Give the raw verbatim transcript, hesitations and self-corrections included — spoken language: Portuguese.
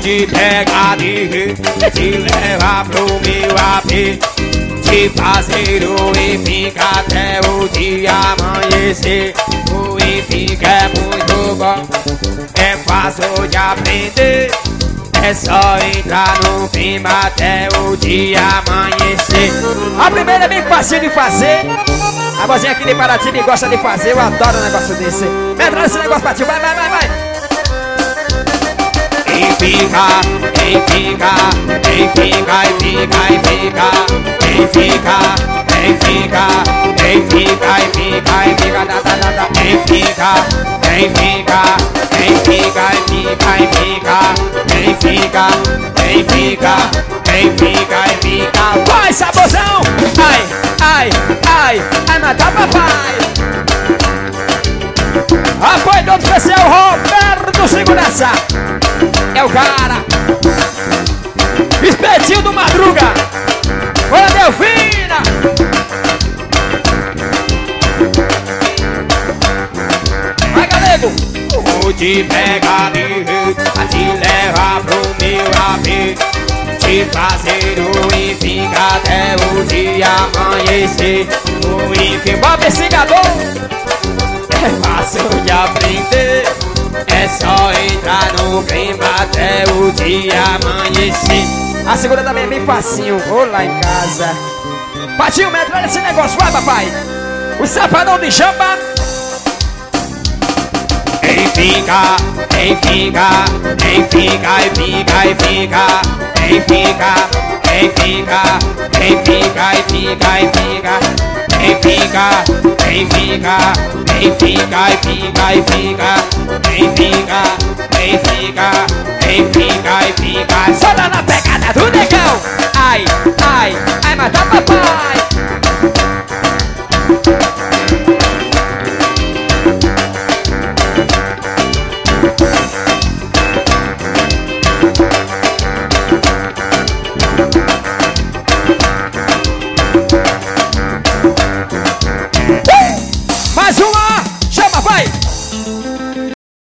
te pegar de jeito, te levar pro meu A P, te fazer e ficar até o dia amanhecer. O e fica é muito bom, é fácil de aprender. É só entrar no clima até o dia amanhecer. A primeira é bem fácil de fazer. A vozinha aqui de Paraty gosta de fazer. Eu adoro um negócio desse. Entra nesse negócio pra ti, vai, vai, vai, vai. E fica, e fica, e fica, e fica, e fica, e fica, e fica, e fica, e fica, e fica, da, da, da, da. E fica, e fica, e fica, e fica, e fica, e fica, e fica, e fica, e fica. Vai, saborzão! Ai, ai, ai, ai, matar papai! Apoio todo especial, Roberto Segurança! É o cara! Espetinho do Madruga! Olha, Delfina! Vai, galego! Vou te pegar de jeito, a te levar pro meu A P, te fazer o e ficar até o dia amanhecer. O e fica Bob Cigador! é fácil de aprender. É só entrar no clima até o dia amanhecer. A segunda também é bem facinho. Vou lá em casa. Patinho, metro, olha esse negócio. Vai, papai. O sapadão de chamba. E fica, e fica, e fica, e fica, e fica, e fica, e fica, e fica, e fica, e fica, e fica, e fica, e fica, e fica, e fica, e fica, e fica, e fica, e fica. Só lá na pegada do